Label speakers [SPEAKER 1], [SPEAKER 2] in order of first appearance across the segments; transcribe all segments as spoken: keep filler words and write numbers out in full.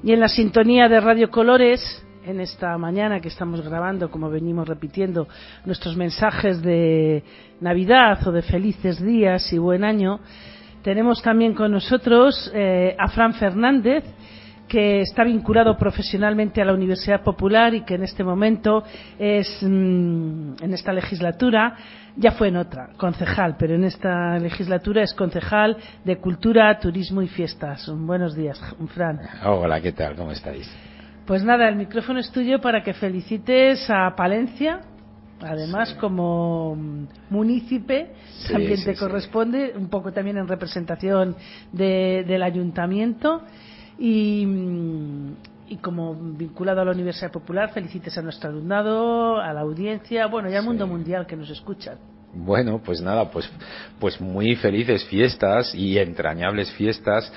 [SPEAKER 1] y en la sintonía de Radio Colores, en esta mañana que estamos grabando, como venimos repitiendo, nuestros mensajes de Navidad o de felices días y buen año, tenemos también con nosotros eh, a Fran Fernández, que está vinculado profesionalmente a la Universidad Popular y que en este momento es, mmm, en esta legislatura, ya fue en otra, concejal, pero en esta legislatura es concejal de Cultura, Turismo y Fiestas. Buenos días, Fran.
[SPEAKER 2] Hola, ¿qué tal? ¿Cómo estáis?
[SPEAKER 1] Pues nada, el micrófono es tuyo para que felicites a Palencia, además sí. como munícipe, sí, también sí, te sí. corresponde, un poco también en representación de, del ayuntamiento. Y, y como vinculado a la Universidad Popular, felicites a nuestro alumnado, a la audiencia, bueno, y al sí. mundo mundial que nos escuchan.
[SPEAKER 2] Bueno, pues nada, pues, pues muy felices fiestas y entrañables fiestas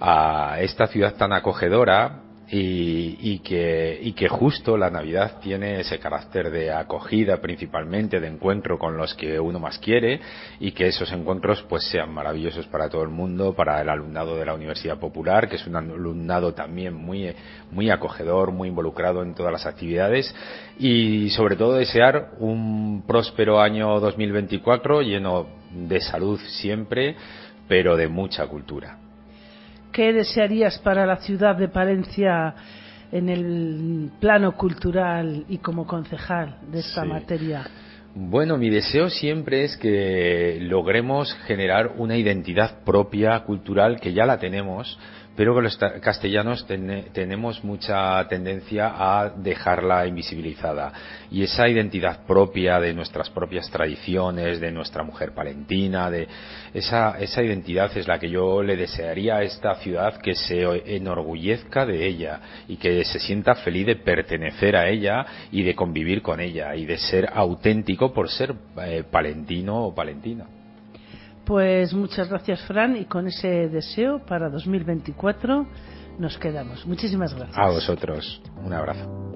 [SPEAKER 2] a esta ciudad tan acogedora. Y, y que y que justo la Navidad tiene ese carácter de acogida, principalmente de encuentro con los que uno más quiere, y que esos encuentros pues sean maravillosos para todo el mundo, para el alumnado de la Universidad Popular, que es un alumnado también muy muy acogedor, muy involucrado en todas las actividades, y sobre todo desear un próspero año dos mil veinticuatro lleno de salud siempre, pero de mucha cultura.
[SPEAKER 1] ¿Qué desearías para la ciudad de Palencia en el plano cultural y como concejal de esta sí. materia?
[SPEAKER 2] Bueno, mi deseo siempre es que logremos generar una identidad propia cultural, que ya la tenemos, pero que los castellanos ten, tenemos mucha tendencia a dejarla invisibilizada. Y esa identidad propia de nuestras propias tradiciones, de nuestra mujer palentina, de esa, esa identidad es la que yo le desearía a esta ciudad, que se enorgullezca de ella y que se sienta feliz de pertenecer a ella y de convivir con ella y de ser auténtico por ser eh, palentino o palentina.
[SPEAKER 1] Pues muchas gracias, Fran, y con ese deseo para dos mil veinticuatro nos quedamos. Muchísimas gracias.
[SPEAKER 2] A vosotros, un abrazo.